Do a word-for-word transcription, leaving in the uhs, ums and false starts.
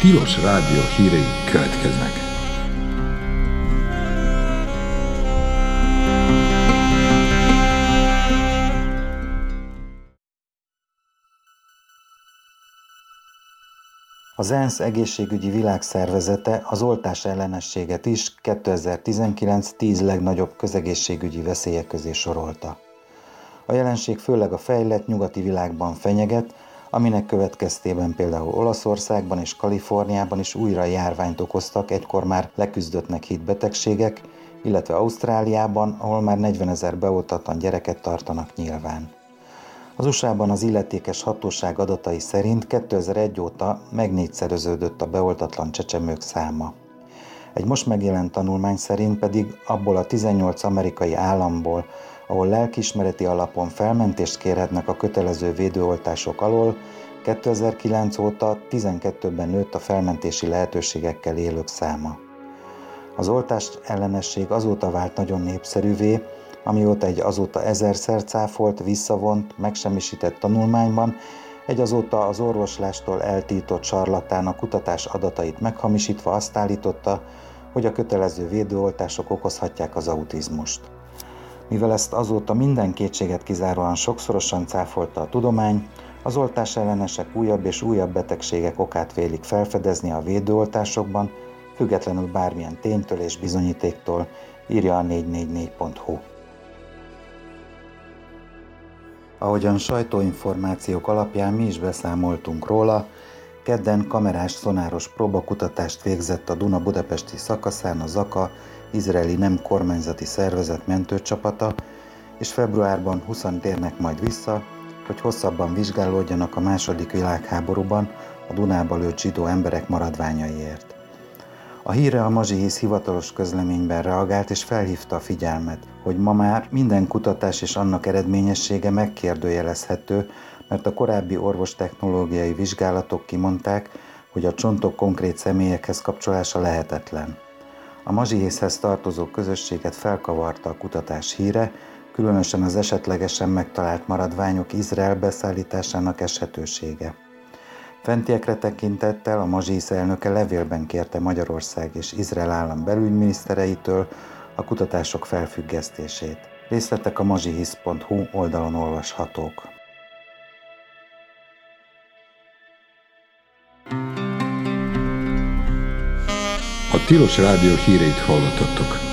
Tilos Rádió hírei következnek. Az ENSZ egészségügyi világszervezete az oltás ellenességet is kétezer-tizenkilenc tíz legnagyobb közegészségügyi veszélyek közé sorolta. A jelenség főleg a fejlett nyugati világban fenyeget, aminek következtében például Olaszországban és Kaliforniában is újra járványt okoztak egykor már leküzdöttnek hitt betegségek, illetve Ausztráliában, ahol már negyvenezer beoltatlan gyereket tartanak nyilván. Az u es á-ban az illetékes hatóság adatai szerint kétezer-egy óta megnégyszereződött a beoltatlan csecsemők száma. Egy most megjelent tanulmány szerint pedig abból a tizennyolc amerikai államból, ahol lelkiismereti alapon felmentést kérhetnek a kötelező védőoltások alól, kétezer-kilenc óta tizenkettőben nőtt a felmentési lehetőségekkel élők száma. Az oltás ellenesség azóta vált nagyon népszerűvé, amióta egy azóta ezerszer cáfolt, visszavont, megsemmisített tanulmányban egy azóta az orvoslástól eltiltott sarlatán a kutatás adatait meghamisítva azt állította, hogy a kötelező védőoltások okozhatják az autizmust. Mivel ezt azóta minden kétséget kizáróan sokszorosan cáfolta a tudomány, az oltás ellenesek újabb és újabb betegségek okát vélik felfedezni a védőoltásokban, függetlenül bármilyen ténytől és bizonyítéktól, írja a négy négy négy pont hu. Ahogyan sajtóinformációk alapján mi is beszámoltunk róla, kedden kamerás szonáros próbakutatást végzett a Duna budapesti szakaszán a Zaka, izraeli nem kormányzati szervezet mentőcsapata, és februárban húszan térnek majd vissza, hogy hosszabban vizsgálódjanak a második világháborúban a Dunába lőtt zsidó emberek maradványaiért. A hírre a Mazsihisz hivatalos közleményben reagált és felhívta a figyelmet, hogy ma már minden kutatás és annak eredményessége megkérdőjelezhető, mert a korábbi orvostechnológiai vizsgálatok kimondták, hogy a csontok konkrét személyekhez kapcsolása lehetetlen. A Mazsihiszhez tartozó közösséget felkavarta a kutatás híre, különösen az esetlegesen megtalált maradványok Izrael beszállításának eshetősége. Fentiekre tekintettel a Mazsihisz elnöke levélben kérte Magyarország és Izrael állam belügyminisztereitől a kutatások felfüggesztését. Részletek a mazsihisz pont hu oldalon olvashatók. A Tilos Rádió híreit hallottattok.